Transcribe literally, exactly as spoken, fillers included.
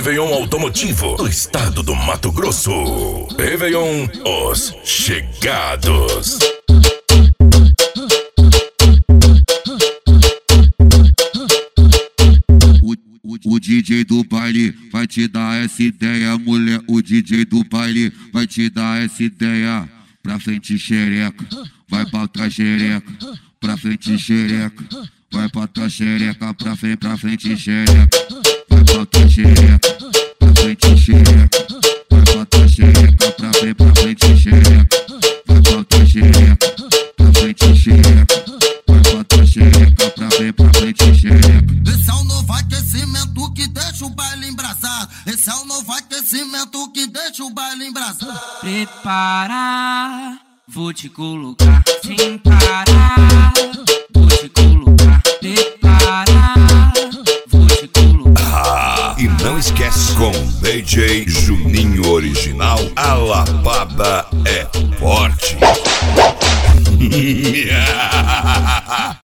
Réveillon automotivo do estado do Mato Grosso. Réveillon Os Chegados. O D J do baile vai te dar essa ideia, mulher. O D J do baile vai te dar essa ideia. Pra frente xereca, vai pra trás xereca. Pra frente xereca, vai pra trás xereca. Pra frente, pra frente xereca, vai pra trás xereca. Pra frente xereca, vai pra trás xereca. Pra frente, pra frente xereca, vai pra trás xereca. Pra frente xereca, vai pra trás xereca. Pra frente, pra frente xereca. Esse é o novo aquecimento que deixa o baile embrasado. Esse é o novo aquecimento que deixa o baile embrasado. Prepara, vou te colocar sem parar. Vou te colocar, prepara, vou te colocar. Ah, e não esquece, com D J Juninho Original, a lapada é forte.